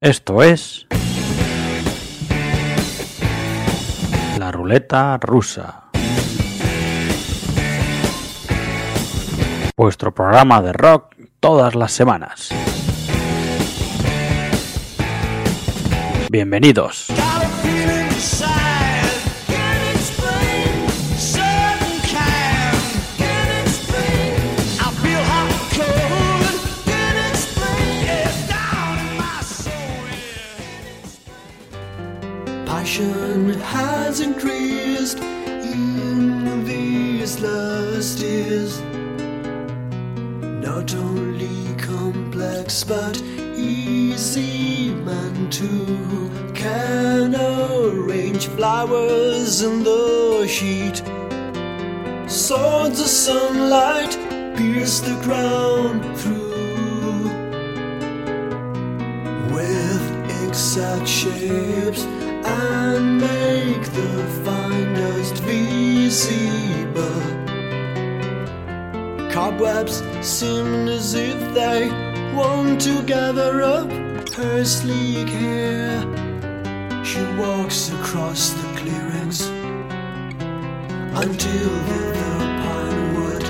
Esto es la ruleta rusa, vuestro programa de rock todas las semanas. Bienvenidos. Passion has increased in these last years. Not only complex but easy, man too can arrange flowers in the sheet. Swords of sunlight pierce the ground through with exact shapes and make the finest visible. Cobwebs seem as if they want to gather up her sleek hair. She walks across the clearings until the pine wood.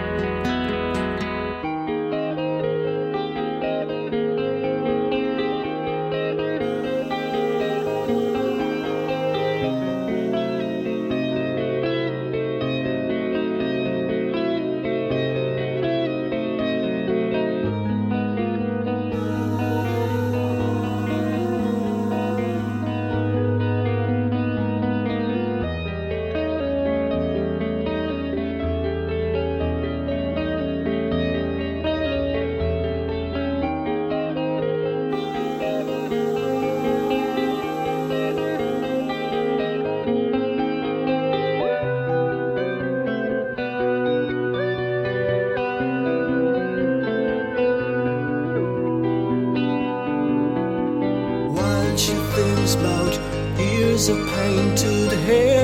She thinks about years of painted hair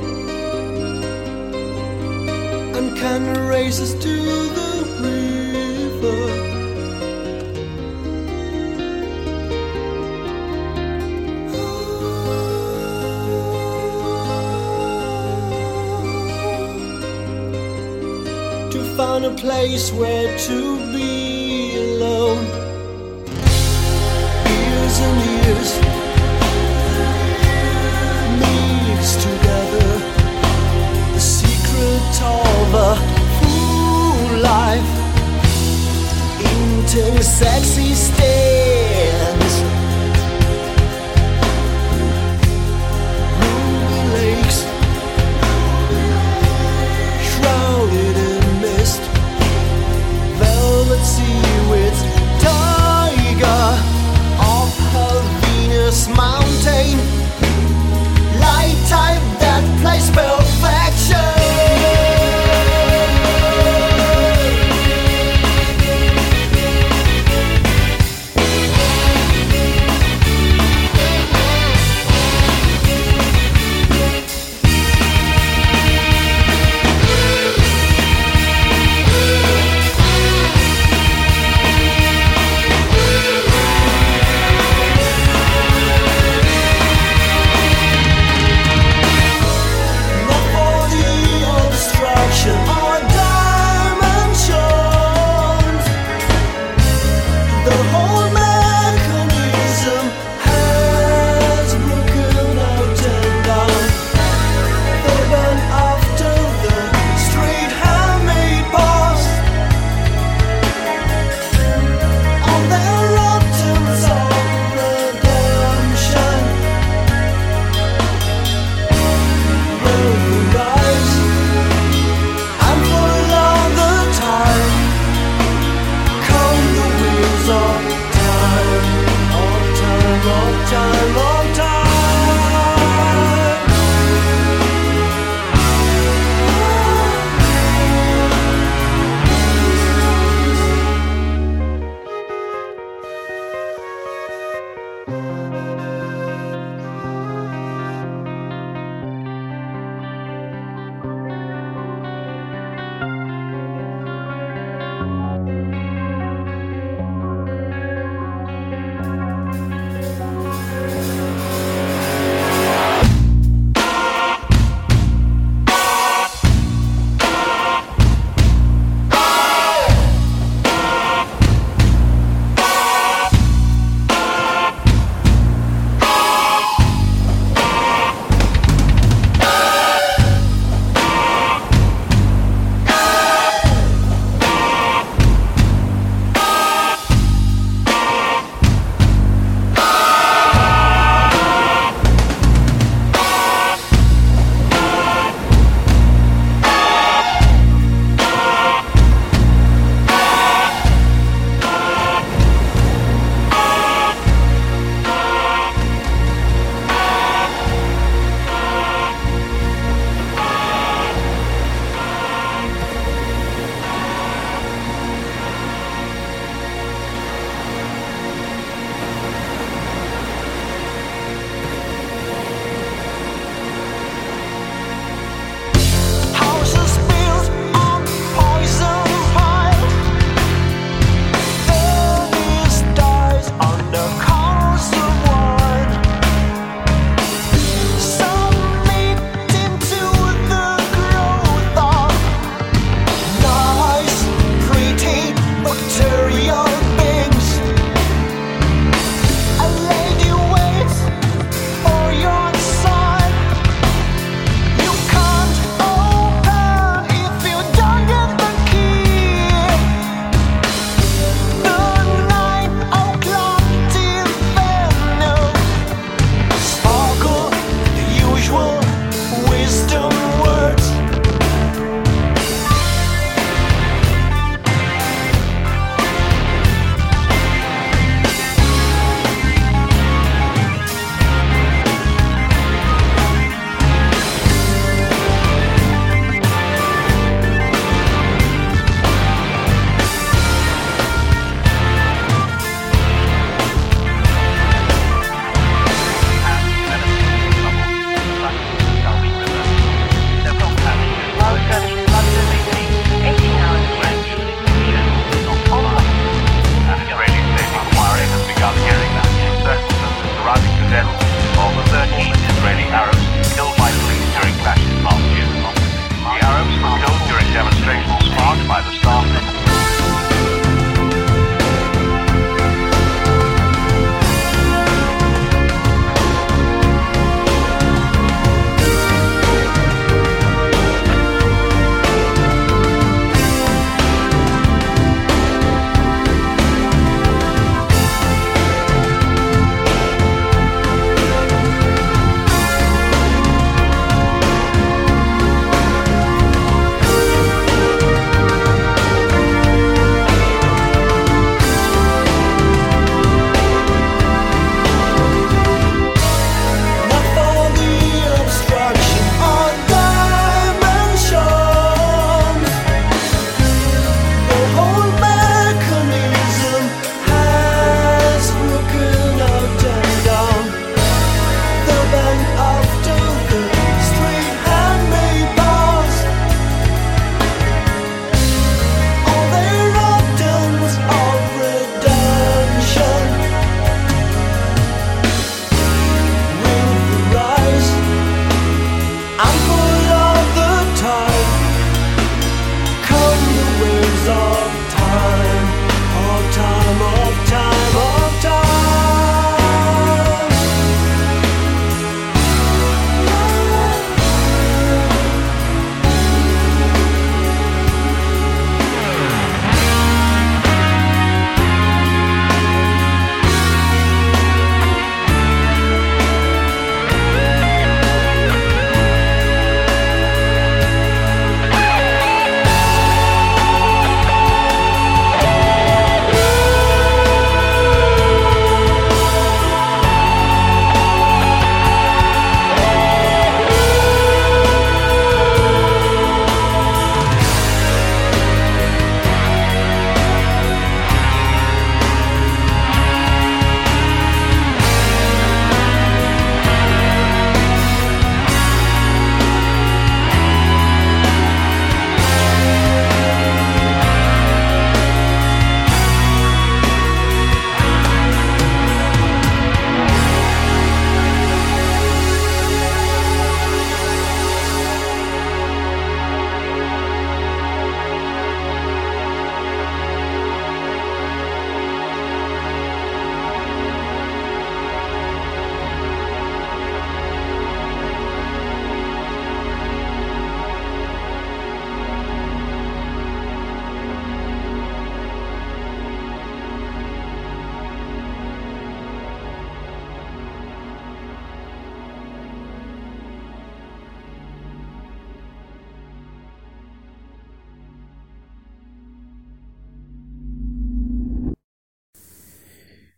and can race us to the river. To find a place where to be alone. Years and years mixed together, the secret of a full life into sexy stands. Ruby lakes shrouded in mist, velvet sea with tiger of her Venus mountain, light type that plays perfection.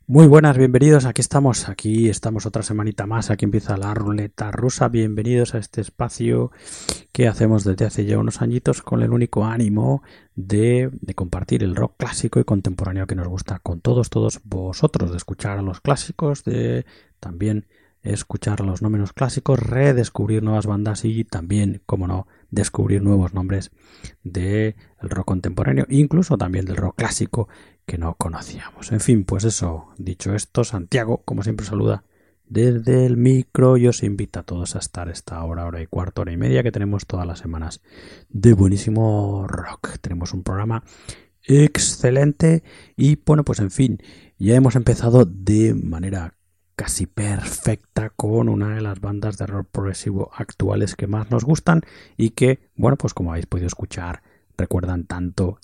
Muy buenas, bienvenidos, aquí estamos otra semanita más, aquí empieza la ruleta rusa, bienvenidos a este espacio que hacemos desde hace ya unos añitos con el único ánimo de compartir el rock clásico y contemporáneo que nos gusta con todos vosotros, de escuchar a los clásicos, de también escuchar a los no menos clásicos, redescubrir nuevas bandas y también, como no, descubrir nuevos nombres del rock contemporáneo, incluso también del rock clásico que no conocíamos. En fin, pues eso, dicho esto, Santiago, como siempre, saluda desde el micro y os invita a todos a estar esta hora y cuarto, hora y media que tenemos todas las semanas de buenísimo rock. Tenemos un programa excelente y bueno, pues en fin, ya hemos empezado de manera casi perfecta con una de las bandas de rock progresivo actuales que más nos gustan y que, bueno, pues como habéis podido escuchar, recuerdan tanto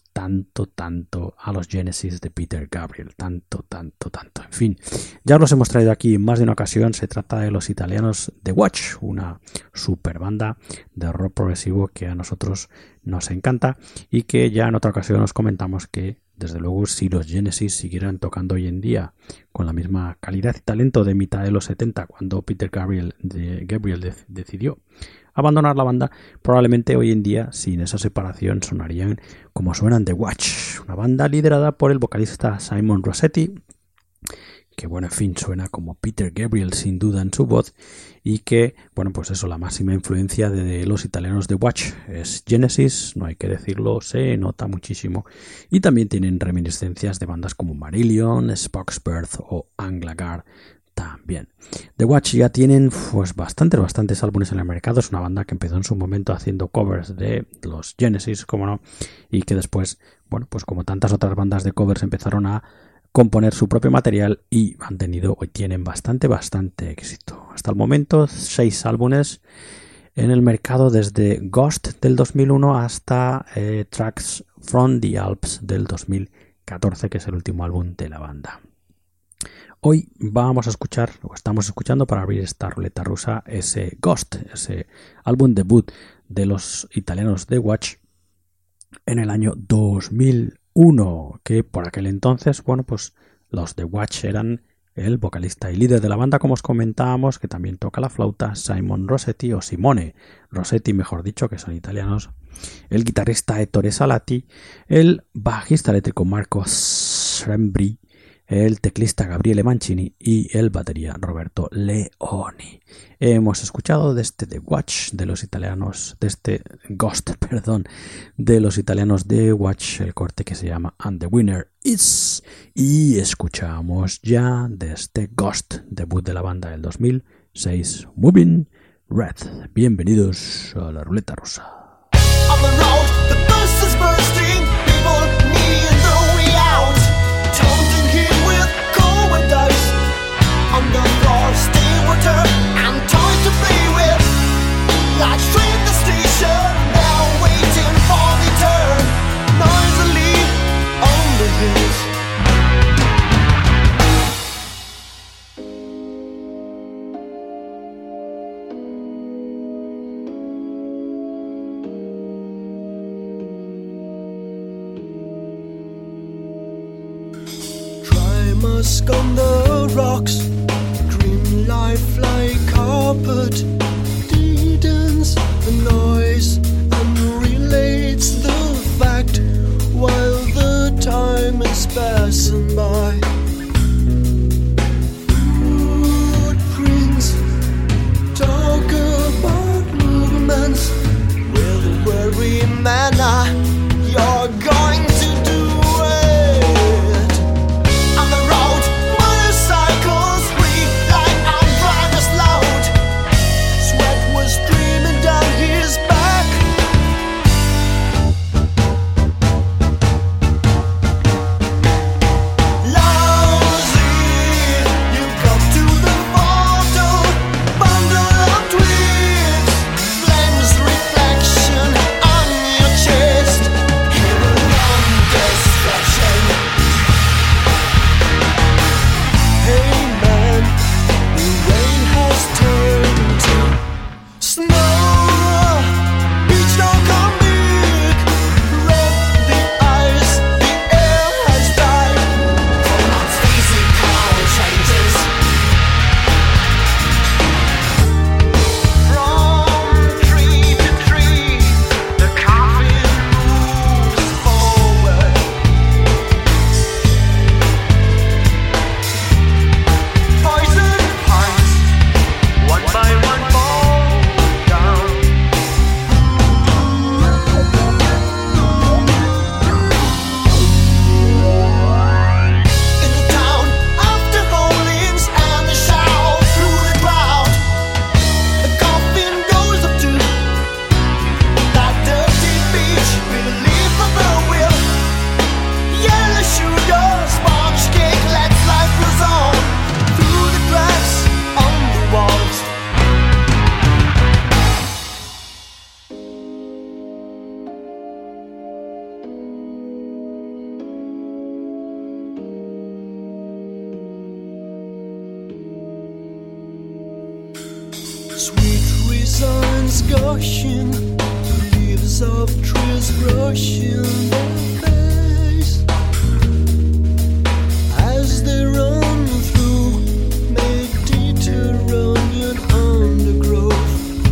a los Genesis de Peter Gabriel, tanto. En fin, ya os los hemos traído aquí en más de una ocasión. Se trata de los italianos The Watch, una super banda de rock progresivo que a nosotros nos encanta y que ya en otra ocasión os comentamos que desde luego si los Genesis siguieran tocando hoy en día con la misma calidad y talento de mitad de los 70 cuando Peter Gabriel decidió abandonar la banda, probablemente hoy en día sin esa separación sonarían como suenan The Watch, una banda liderada por el vocalista Simon Rossetti, que bueno, en fin, suena como Peter Gabriel sin duda en su voz y que, bueno, pues eso, la máxima influencia de los italianos de Watch es Genesis, no hay que decirlo, se nota muchísimo y también tienen reminiscencias de bandas como Marillion, Spoxbirth o Anglagar también. The Watch ya tienen pues bastantes álbumes en el mercado, es una banda que empezó en su momento haciendo covers de los Genesis, como no, y que después, bueno, pues como tantas otras bandas de covers empezaron a componer su propio material y tienen bastante éxito. Hasta el momento 6 álbumes en el mercado desde Ghost del 2001 hasta Tracks from the Alps del 2014, que es el último álbum de la banda. Hoy estamos escuchando para abrir esta ruleta rusa ese Ghost, ese álbum debut de los italianos de Watch en el año 2001, que por aquel entonces, bueno, pues los de Watch eran el vocalista y líder de la banda, como os comentábamos, que también toca la flauta, Simon Rossetti, o Simone Rossetti, mejor dicho, que son italianos, el guitarrista Ettore Salati, el bajista eléctrico Marco Srembri, el teclista Gabriele Mancini y el batería Roberto Leoni. Hemos escuchado de este The Watch de los italianos, Ghost, de los italianos de Watch, el corte que se llama And the Winner Is, y escuchamos ya de este Ghost, debut de la banda del 2006, Moving Red. Bienvenidos a la ruleta rusa. On the road, the bus is bursting, people need the way out. Taunting him with cold dice. On the floor, stay water and toys to play with. Lights train the station, now waiting for the turn. Noisily on the hills. Musk on the rocks, grim life like carpet, deadens the noise and relates the fact while the time is passing by. Footprints talk about movements with a worry manner. You're going to do it. On the road, motorcycles scream like our driver's loud. Sweat was streaming down his back. Love Sweet reasons gushing, leaves of trees brushing their face as they run through Mediterranean undergrowth.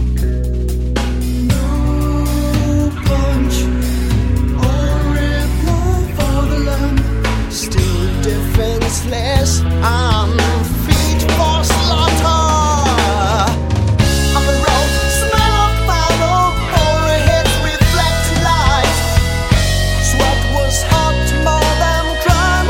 No punch or reply for the land, still defenseless and feet for slaughter. On the road, smell of fire, overheads reflect light. Sweat was hot, more than crime.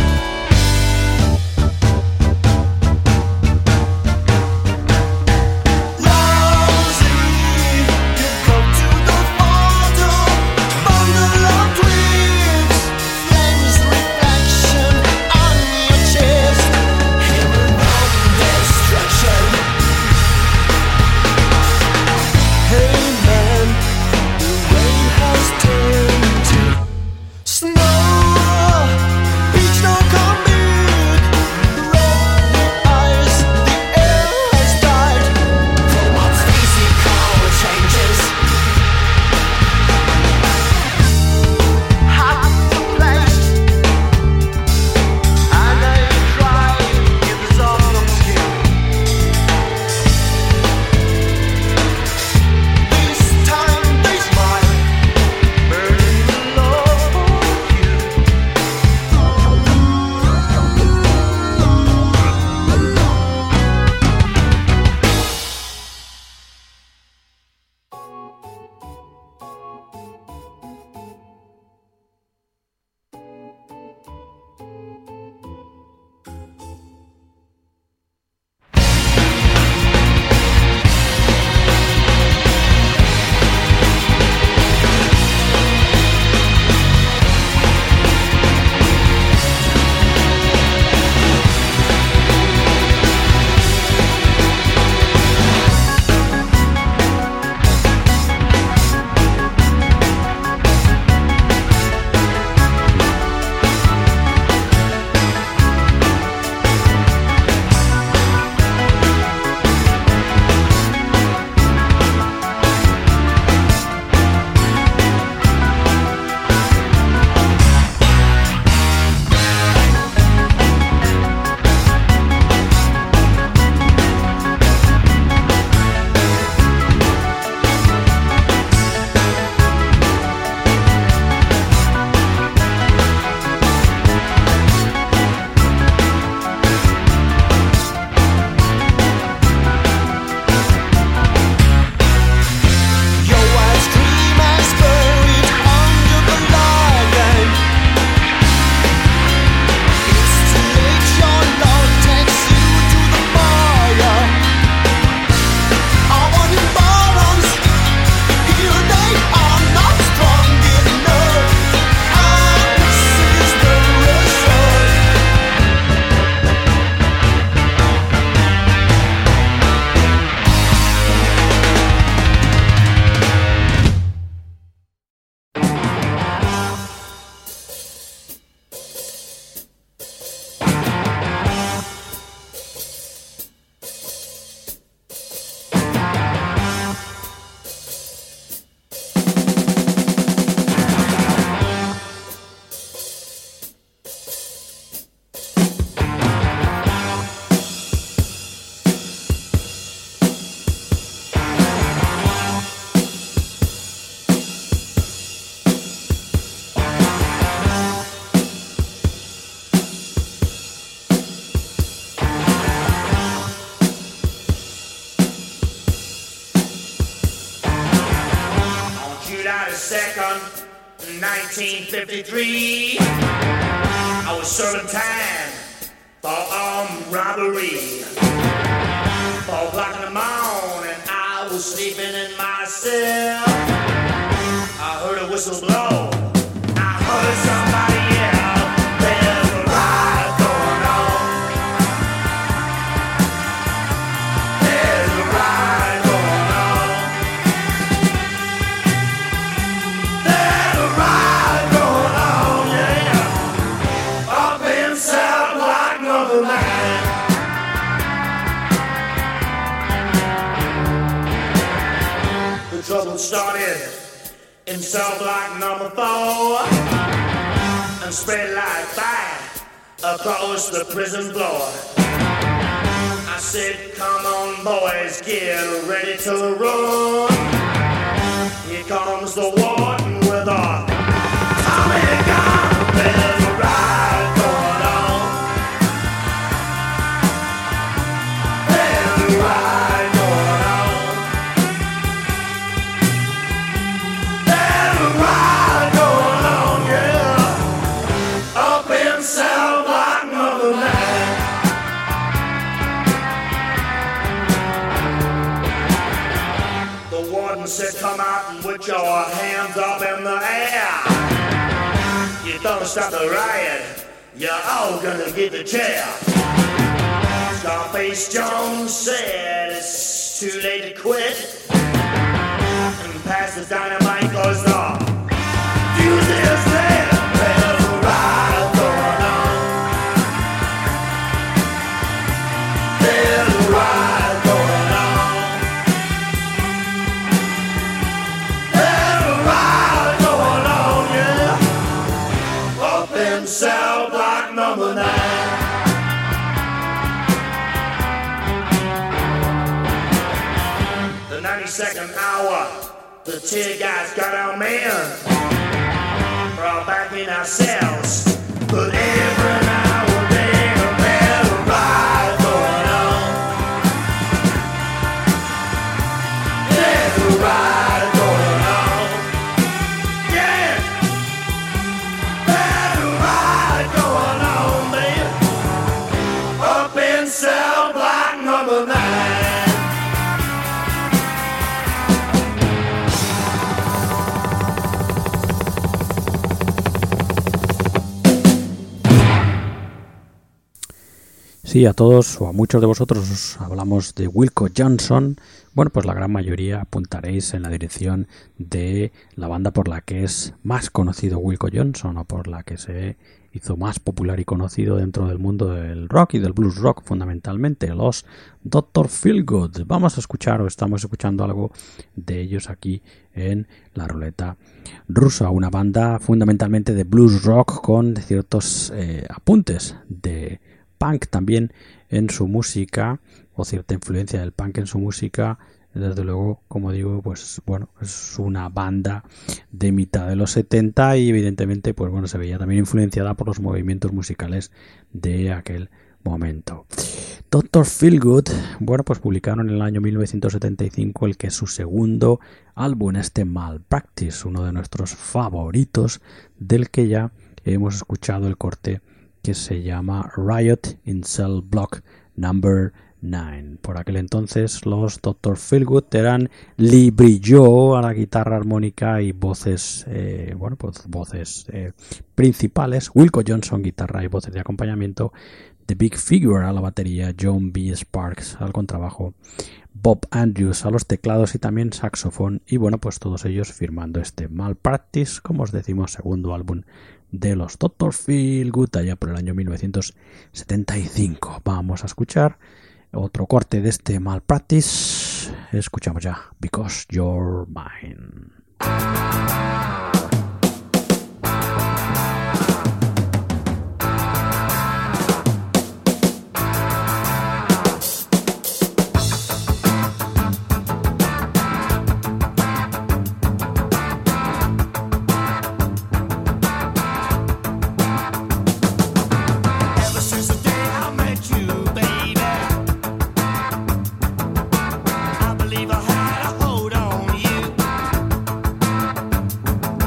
Lousy, you go to the bottom, bundle of twigs, flames reflection on your chest, hammer of destruction. Hey man, the rain has turned to snow. Beach no come big, red eyes, the air has died from what physical changes. Hot place, and I cry in the autumn skin. This time they smile, burning the love for you. Your wife's dream is buried under the lion. It's too late, your love takes you to the fire. I want in balance, here they are not strong enough. And this is the result. On July the 2nd, 1953, I was serving time for armed robbery. 4 o'clock in the morning, I was sleeping in my cell. I heard a whistle blow. I heard somebody yell, "There's a riot going on. There's a riot going on. There's a riot going on, yeah. Up in South like nothing like." trouble started in cell block number 4 and spread like fire across the prison floor. I said, come on boys, get ready to run. Here comes the warden with a Tommy gun. There's a riot going on. There's a riot going on. There's a riot going on, yeah. Up in cell block number 9. The warden said, come out and put your hands up in the air. You don't stop the riot, you're all gonna get the chair. Scarface Jones said it's too late to quit and pass the dynamite cause the fuse is lit. There's a riot going on. There's a riot going on. There's a riot going on, yeah. Up in cell block number 9. The 92nd hour, the tear gas got our men. We're all back in our cells, but every now and then there's a riot going on. There's a riot going on. Yeah. There's a riot going on, man. Up in cell block number 9. Sí, a todos o a muchos de vosotros os hablamos de Wilco Johnson. Bueno, pues la gran mayoría apuntaréis en la dirección de la banda por la que es más conocido Wilco Johnson o por la que se hizo más popular y conocido dentro del mundo del rock y del blues rock fundamentalmente, los Dr. Feelgood. Vamos a escuchar o estamos escuchando algo de ellos aquí en la ruleta rusa, una banda fundamentalmente de blues rock con ciertos apuntes de punk también en su música o cierta influencia del punk en su música. Desde luego, como digo, pues bueno, es una banda de mitad de los 70 y evidentemente pues bueno, se veía también influenciada por los movimientos musicales de aquel momento. Dr. Feelgood, bueno, pues publicaron en el año 1975 el que es su segundo álbum, este Malpractice, uno de nuestros favoritos, del que ya hemos escuchado el corte que se llama Riot in Cell Block Number 9. Por aquel entonces los Dr. Feelgood eran Lee Brillo a la guitarra armónica y voces, voces principales, Wilco Johnson guitarra y voces de acompañamiento, The Big Figure a la batería, John B. Sparks al contrabajo, Bob Andrews a los teclados y también saxofón, y bueno, pues todos ellos firmando este Malpractice, como os decimos, segundo álbum de los Dr. Feelgood allá por el año 1975. Vamos a escuchar otro corte de este Malpractice. Escuchamos ya Because You're Mine. I believe I had a hold on you.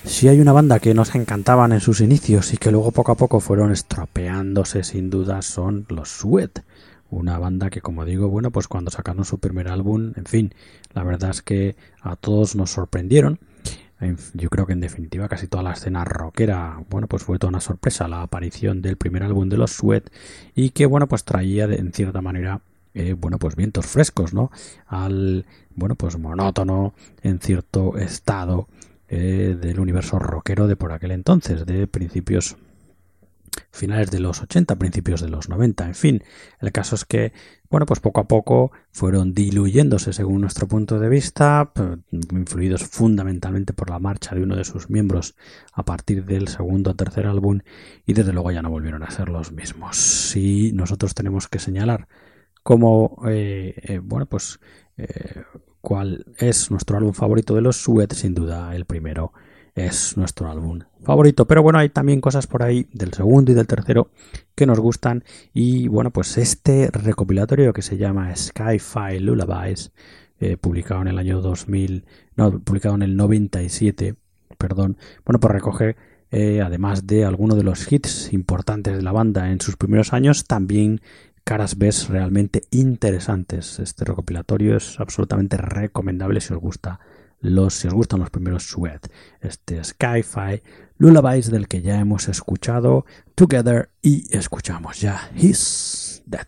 Si hay una banda que nos encantaban en sus inicios y que luego poco a poco fueron estropeándose sin duda, son los Sweat. Una banda que, como digo, bueno, pues cuando sacaron su primer álbum, en fin, la verdad es que a todos nos sorprendieron. Yo creo que en definitiva casi toda la escena rockera, bueno, pues fue toda una sorpresa la aparición del primer álbum de los Sweat y que, bueno, pues traía en cierta manera, bueno, pues vientos frescos, ¿no? Al, bueno, pues monótono en cierto estado del universo rockero de por aquel entonces, de principios, finales de los 80, principios de los 90, en fin. El caso es que, bueno, pues poco a poco fueron diluyéndose según nuestro punto de vista, influidos fundamentalmente por la marcha de uno de sus miembros a partir del segundo o tercer álbum, y desde luego ya no volvieron a ser los mismos. Si nosotros tenemos que señalar cómo, bueno, pues cuál es nuestro álbum favorito de los Sweat, sin duda el primero es nuestro álbum favorito, pero bueno, hay también cosas por ahí del segundo y del tercero que nos gustan, y bueno, pues este recopilatorio que se llama Sky-Fi Lullabies, publicado en el año 2000, no, publicado en el 97, perdón, bueno, pues recoge además de algunos de los hits importantes de la banda en sus primeros años, también caras B realmente interesantes. Este recopilatorio es absolutamente recomendable si os gustan los primeros Sweat. Este Sky-Fi Lullabies, del que ya hemos escuchado Together, y escuchamos ya He's Dead.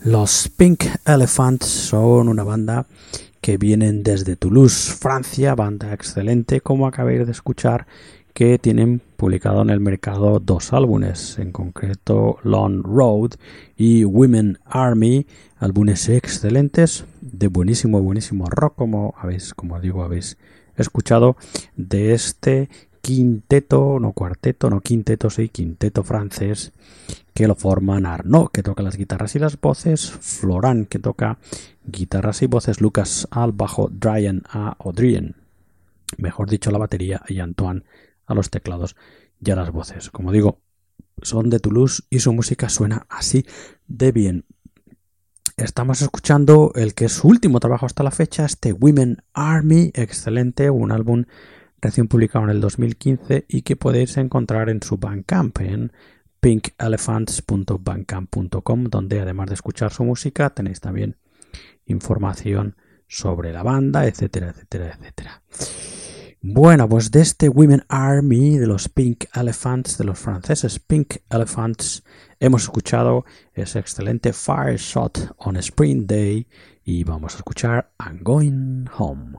Los Pink Elephants son una banda que vienen desde Toulouse, Francia, banda excelente, como acabáis de escuchar, que tienen publicado en el mercado 2 álbumes, en concreto Long Road y Women Army, álbumes excelentes de buenísimo rock, como habéis escuchado, de este quinteto francés, que lo forman Arnaud, que toca las guitarras y las voces, Florent, que toca guitarras y voces, Lucas al bajo, Drian a Audrien, mejor dicho, la batería, y Antoine a los teclados y a las voces. Como digo, son de Toulouse y su música suena así de bien. Estamos escuchando el que es su último trabajo hasta la fecha, este Women Army, excelente, un álbum recién publicado en el 2015 y que podéis encontrar en su Bandcamp, en pinkelephants.bandcamp.com, donde además de escuchar su música tenéis también información sobre la banda, etcétera. Bueno, pues de este Women Army, de los Pink Elephants, de los franceses Pink Elephants, hemos escuchado ese excelente Fire Shot on a Spring Day y vamos a escuchar I'm Going Home.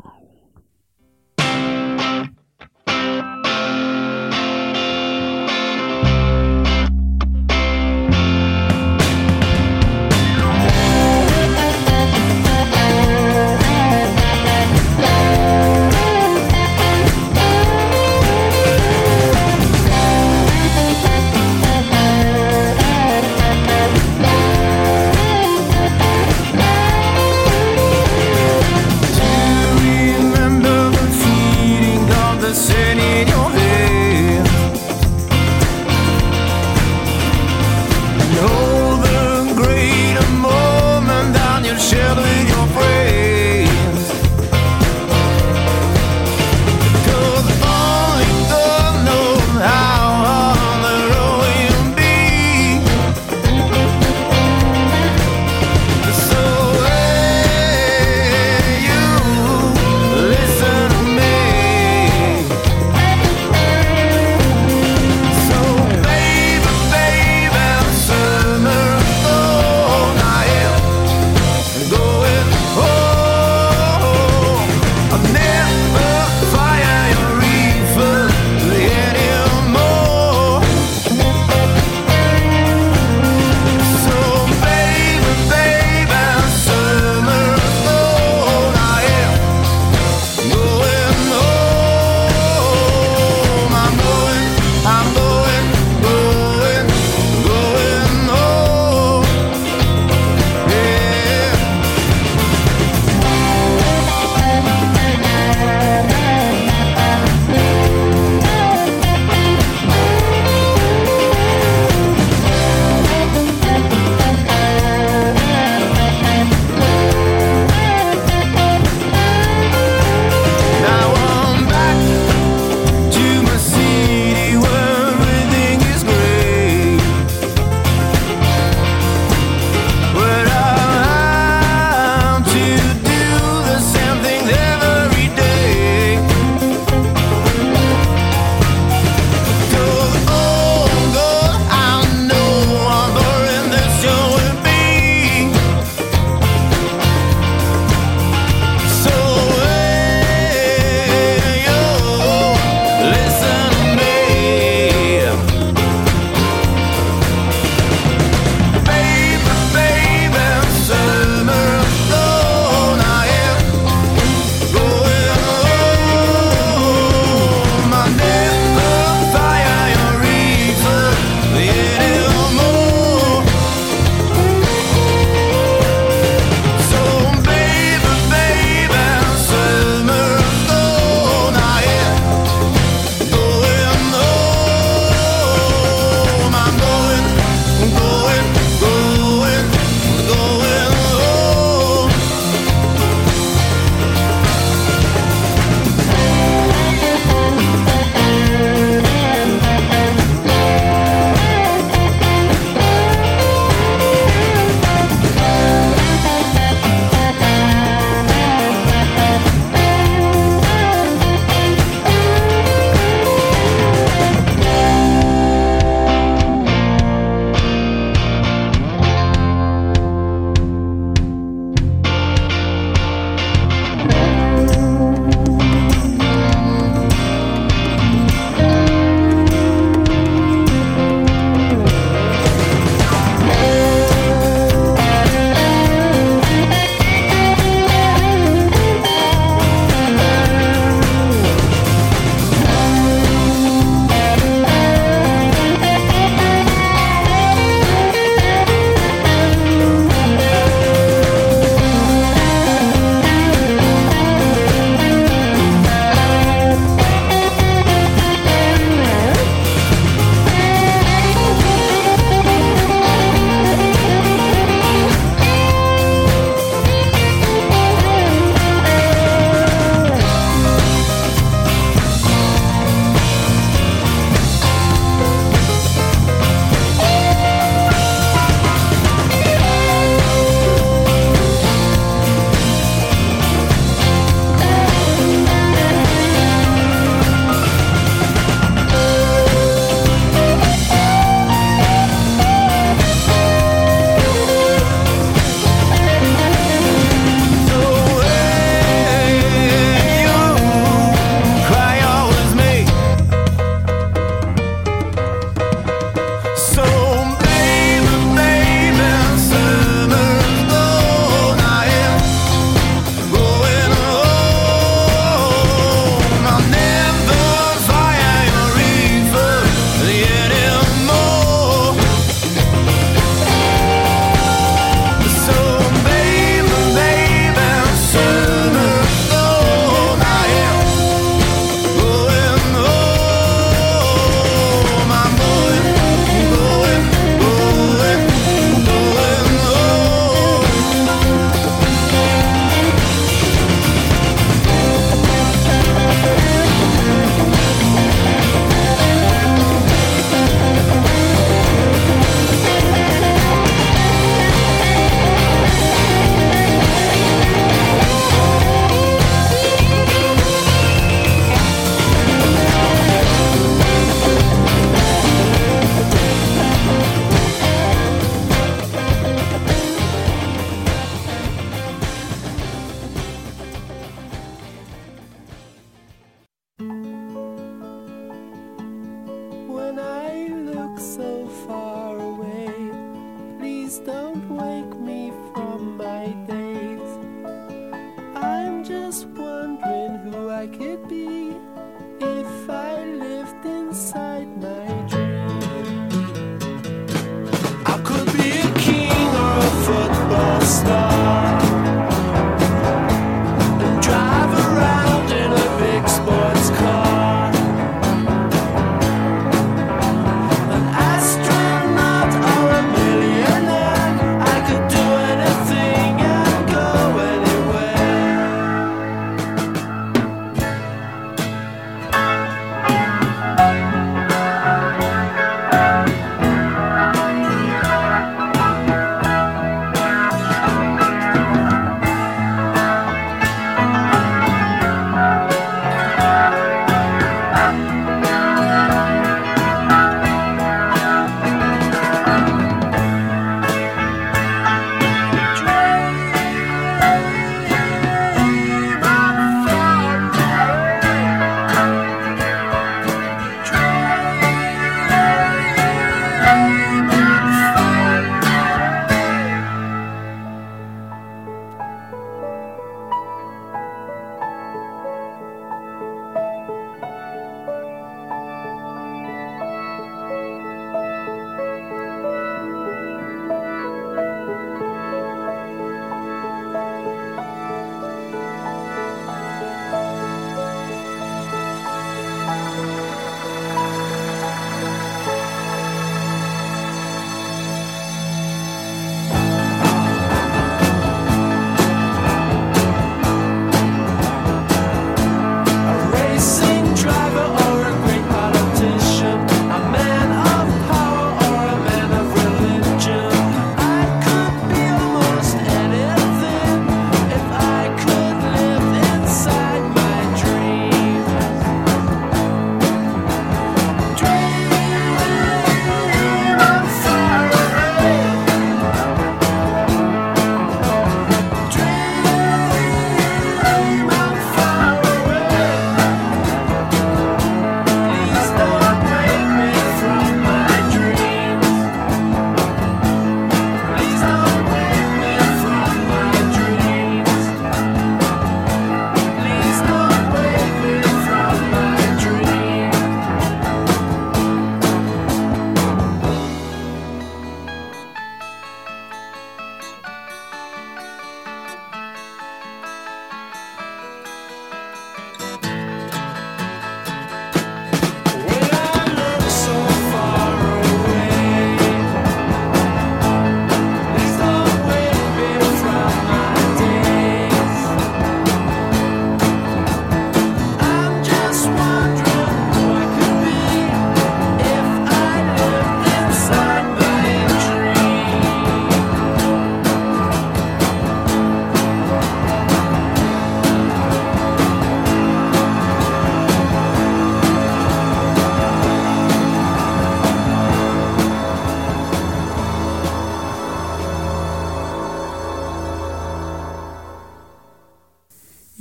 Real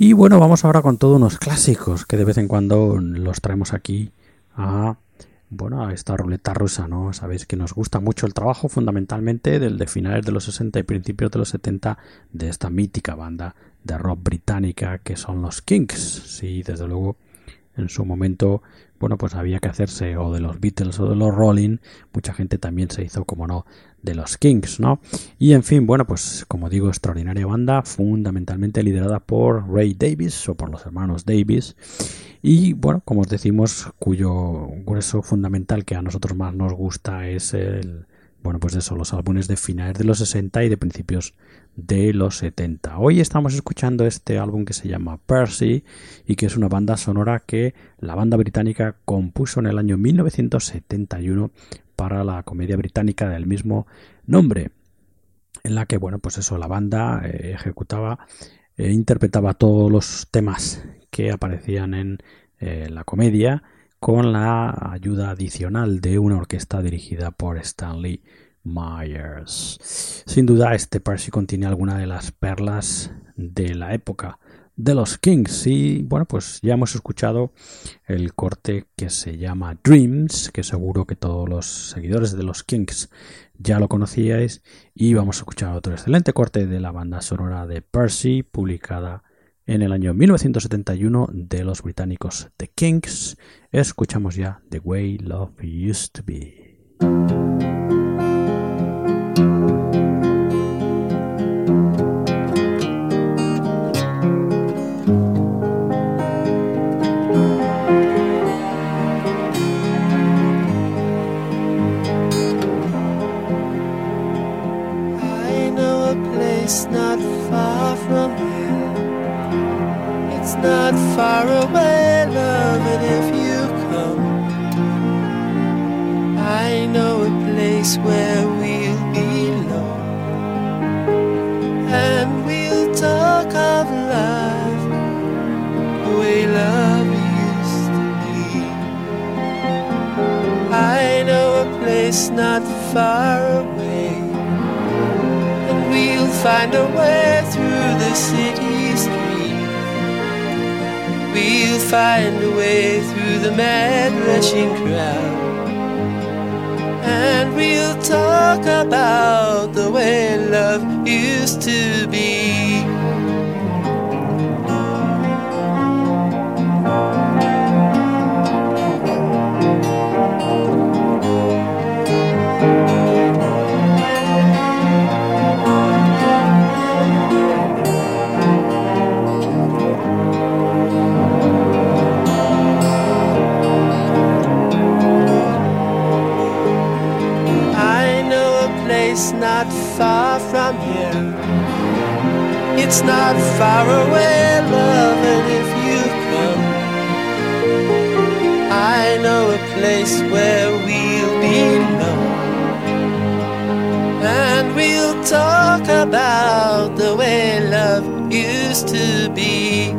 Y bueno, vamos ahora con todos unos clásicos que de vez en cuando los traemos aquí a esta ruleta rusa, ¿no? Sabéis que nos gusta mucho el trabajo fundamentalmente del de finales de los 60 y principios de los 70 de esta mítica banda de rock británica que son los Kinks. Sí, desde luego, en su momento, pues había que hacerse o de los Beatles o de los Rolling. Mucha gente también se hizo, como no, de los Kinks, ¿no? Y en fin, pues como digo, extraordinaria banda, fundamentalmente liderada por Ray Davies o por los hermanos Davies. Y como os decimos, cuyo grueso fundamental que a nosotros más nos gusta es los álbumes de finales de los 60 y de principios de los 70. Hoy estamos escuchando este álbum que se llama Percy y que es una banda sonora que la banda británica compuso en el año 1971 para la comedia británica del mismo nombre, en la que la banda ejecutaba e interpretaba todos los temas que aparecían en la comedia con la ayuda adicional de una orquesta dirigida por Stanley Myers. Sin duda, este Percy contiene alguna de las perlas de la época de los Kinks y ya hemos escuchado el corte que se llama Dreams, que seguro que todos los seguidores de los Kinks ya lo conocíais, y vamos a escuchar otro excelente corte de la banda sonora de Percy, publicada en el año 1971 de los británicos The Kinks. Escuchamos ya The Way Love Used to Be. Not far from here. It's not far away, love, and if you come, I know a place where we'll be alone, and we'll talk of love the way love used to be. I know a place not far away, we'll find a way through the city street. We'll find a way through the mad rushing crowd, and we'll talk about the way love used to be. It's not far from here. It's not far away, love, and if you come, I know a place where we'll be alone, and we'll talk about the way love used to be.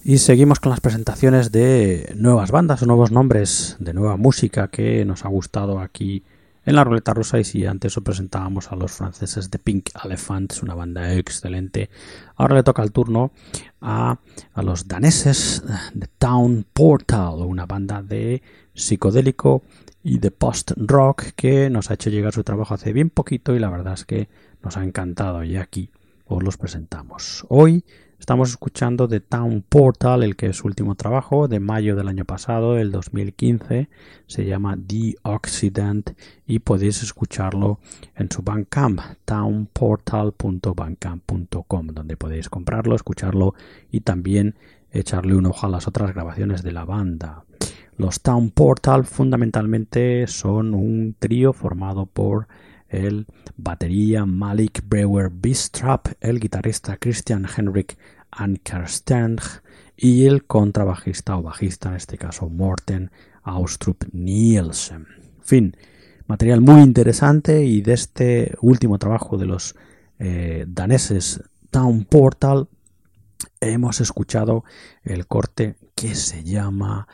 Y seguimos con las presentaciones de nuevas bandas o nuevos nombres de nueva música que nos ha gustado aquí en la Ruleta Rusa. Y si antes os presentábamos a los franceses de Pink Elephants, una banda excelente, ahora le toca el turno a los daneses de Town Portal, una banda de psicodélico y de post-rock que nos ha hecho llegar su trabajo hace bien poquito y la verdad es que nos ha encantado y aquí os los presentamos. Hoy estamos escuchando de Town Portal, el que es su último trabajo de mayo del año pasado, el 2015, se llama The Occident y podéis escucharlo en su Bandcamp, townportal.bandcamp.com, donde podéis comprarlo, escucharlo y también echarle un ojo a las otras grabaciones de la banda. Los Town Portal fundamentalmente son un trío formado por el batería Malik Brewer Bistrap, el guitarrista Christian Henrik Ankersteng y el contrabajista o bajista, en este caso Morten Austrup Nielsen. En fin, material muy interesante, y de este último trabajo de los daneses Town Portal hemos escuchado el corte que se llama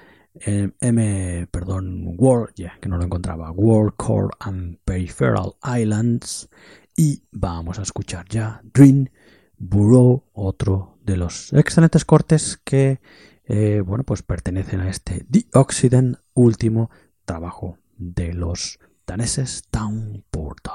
World Core and Peripheral Islands, y vamos a escuchar ya Dream Bureau, otro de los excelentes cortes que pues pertenecen a este The Occident, último trabajo de los daneses Town Portal.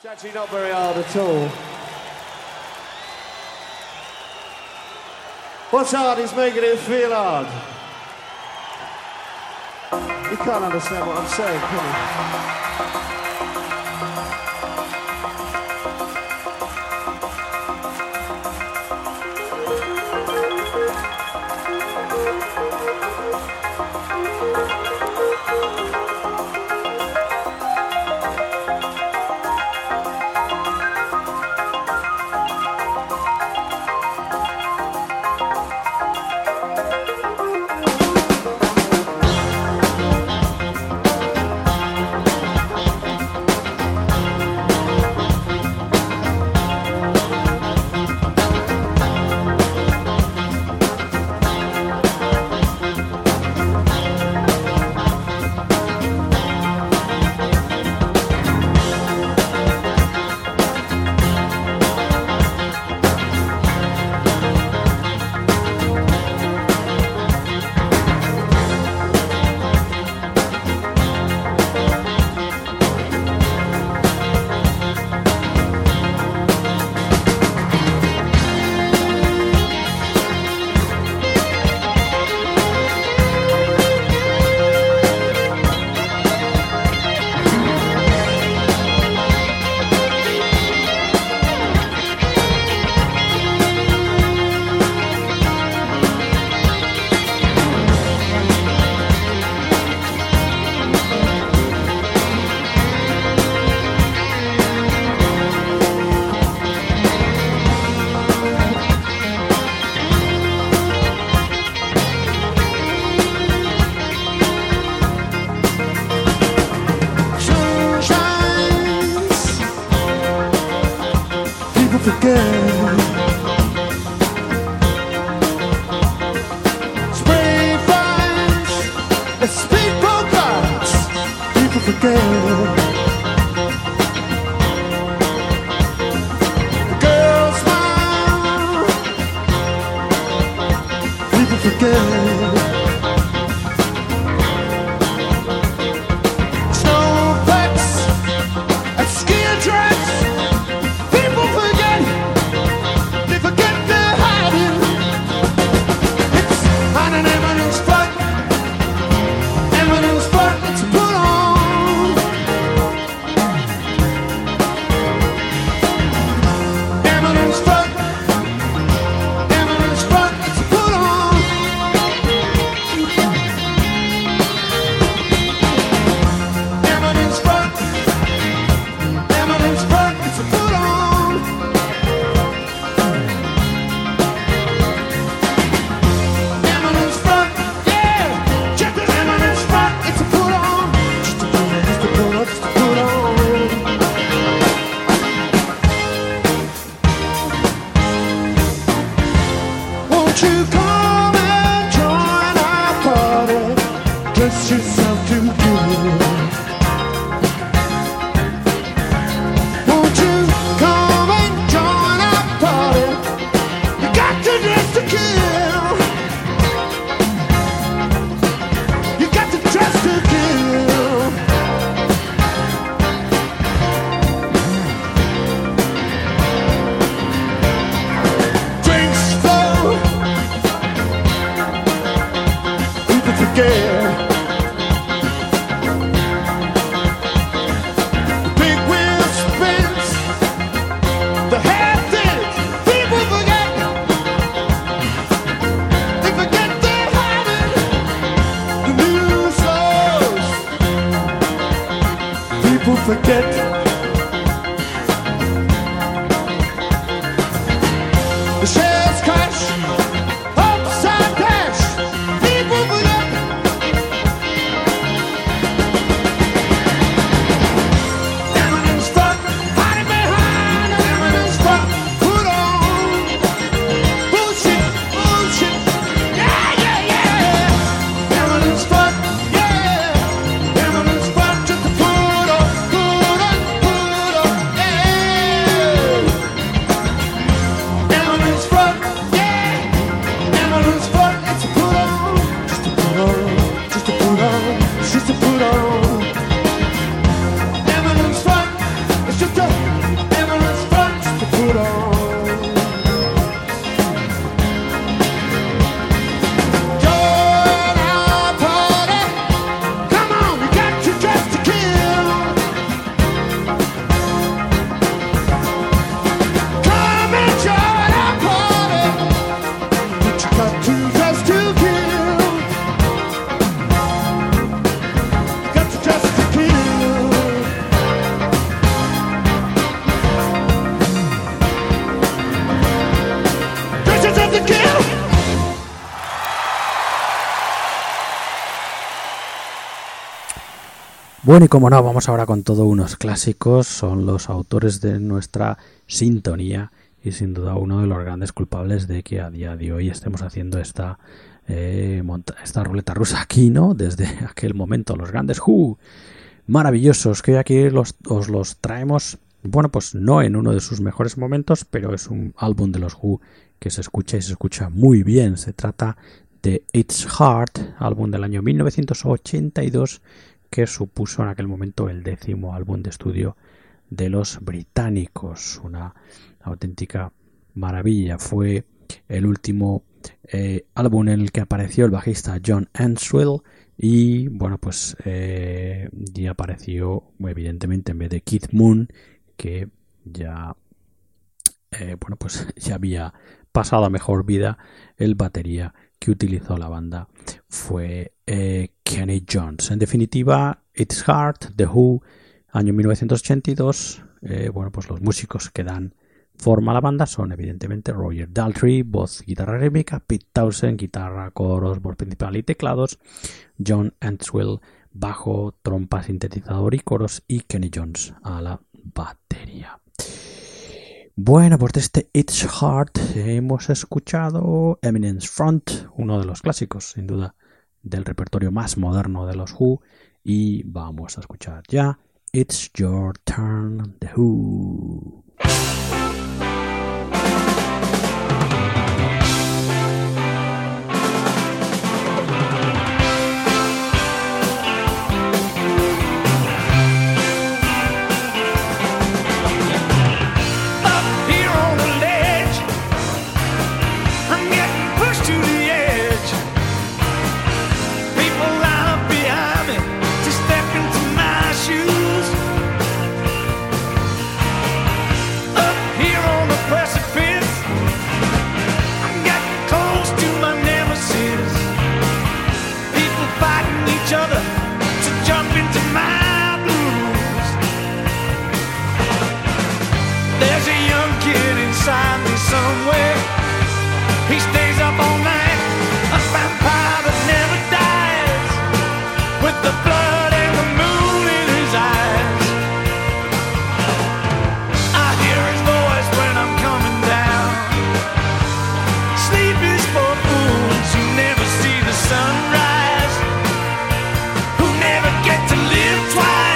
It's actually not very hard at all. What's hard is making it feel hard. You can't understand what I'm saying, can you? Bueno, y como no, vamos ahora con todo unos clásicos. Son los autores de nuestra sintonía y sin duda uno de los grandes culpables de que a día de hoy estemos haciendo esta ruleta rusa aquí, ¿no? Desde aquel momento, los grandes Who, maravillosos, que hoy aquí os los traemos, bueno, pues no en uno de sus mejores momentos, pero es un álbum de los Who que se escucha y se escucha muy bien. Se trata de It's Hard, álbum del año 1982, que supuso en aquel momento el 10º álbum de estudio de los británicos. Una auténtica maravilla. Fue el último álbum en el que apareció el bajista John Entwistle y bueno, pues y apareció evidentemente en vez de Keith Moon, que ya bueno, pues ya había pasado a mejor vida. El batería que utilizó la banda fue Kenny Jones. En definitiva, It's Hard, The Who, año 1982. Bueno, pues los músicos que dan forma a la banda son evidentemente Roger Daltrey, voz, guitarra rítmica, Pete Townshend, guitarra, coros, voz principal y teclados, John Entwistle, bajo, trompa, sintetizador y coros, y Kenny Jones a la batería. Bueno, pues de este It's Hard hemos escuchado Eminence Front, uno de los clásicos, sin duda, del repertorio más moderno de los Who, y vamos a escuchar ya It's Your Turn, The Who. Somewhere he stays up all night, a vampire that never dies, with the blood and the moon in his eyes. I hear his voice when I'm coming down. Sleep is for fools who never see the sunrise, who never get to live twice.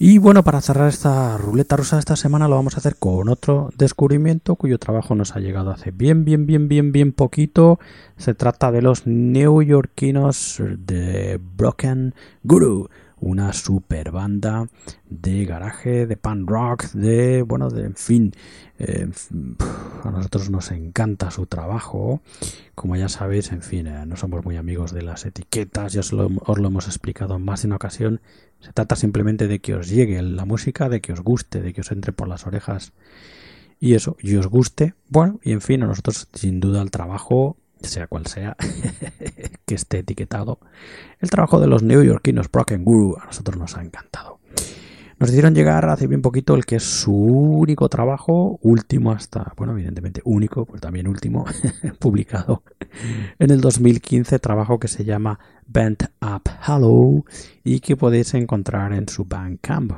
Y bueno, para cerrar esta ruleta rusa de esta semana lo vamos a hacer con otro descubrimiento cuyo trabajo nos ha llegado hace bien poquito. Se trata de los neoyorquinos de Broken Guru, una super banda de garaje, de punk rock, en fin, a nosotros nos encanta su trabajo. Como ya sabéis, en fin, no somos muy amigos de las etiquetas, ya os lo hemos explicado en más de una ocasión. Se trata simplemente de que os llegue la música, de que os guste, de que os entre por las orejas y eso, y os guste. Bueno, y en fin, a nosotros sin duda el trabajo, sea cual sea, que esté etiquetado, el trabajo de los neoyorquinos Broken Guru a nosotros nos ha encantado. Nos hicieron llegar hace bien poquito el que es su único trabajo, último hasta, bueno, evidentemente único, pues también último, publicado en el 2015, trabajo que se llama Bent Up Hello y que podéis encontrar en su Bandcamp,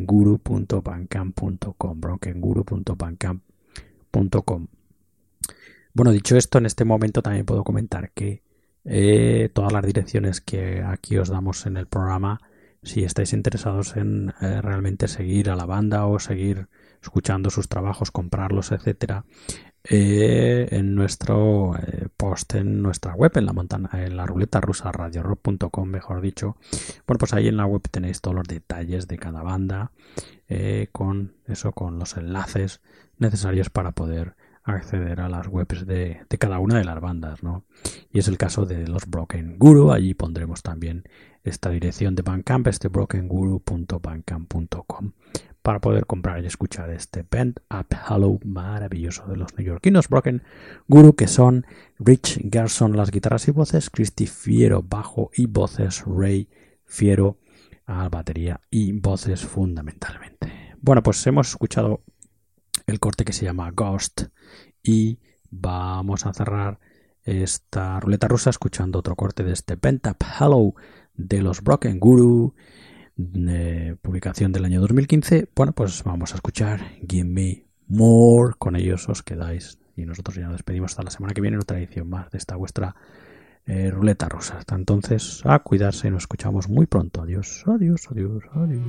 brokenguru.bandcamp.com. Bueno, dicho esto, en este momento también puedo comentar que todas las direcciones que aquí os damos en el programa, si estáis interesados en realmente seguir a la banda o seguir escuchando sus trabajos, comprarlos, etcétera, en nuestro post en nuestra web, en la ruleta rusa, radiorock.com, mejor dicho. Bueno, pues ahí en la web tenéis todos los detalles de cada banda, con los enlaces necesarios para poder acceder a las webs de cada una de las bandas, ¿no? Y es el caso de los Broken Guru. Allí pondremos también esta dirección de Bandcamp, brokenguru.bandcamp.com, para poder comprar y escuchar este Bent Up Hello maravilloso de los neoyorquinos Broken Guru, que son Rich Gerson las guitarras y voces, Christy Fierro bajo y voces, Ray Fierro a batería y voces fundamentalmente. Bueno, pues hemos escuchado el corte que se llama Ghost y vamos a cerrar esta ruleta rusa escuchando otro corte de este Bent Up Hello de los Broken Guru, publicación del año 2015. Bueno, pues vamos a escuchar Give Me More. Con ellos os quedáis y nosotros ya nos despedimos hasta la semana que viene en otra edición más de esta vuestra ruleta rusa. Hasta entonces, a cuidarse y nos escuchamos muy pronto. Adiós, adiós, adiós, adiós.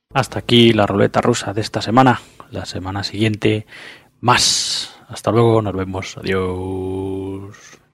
Hasta aquí la ruleta rusa de esta semana. La semana siguiente, más. Hasta luego, nos vemos. Adiós.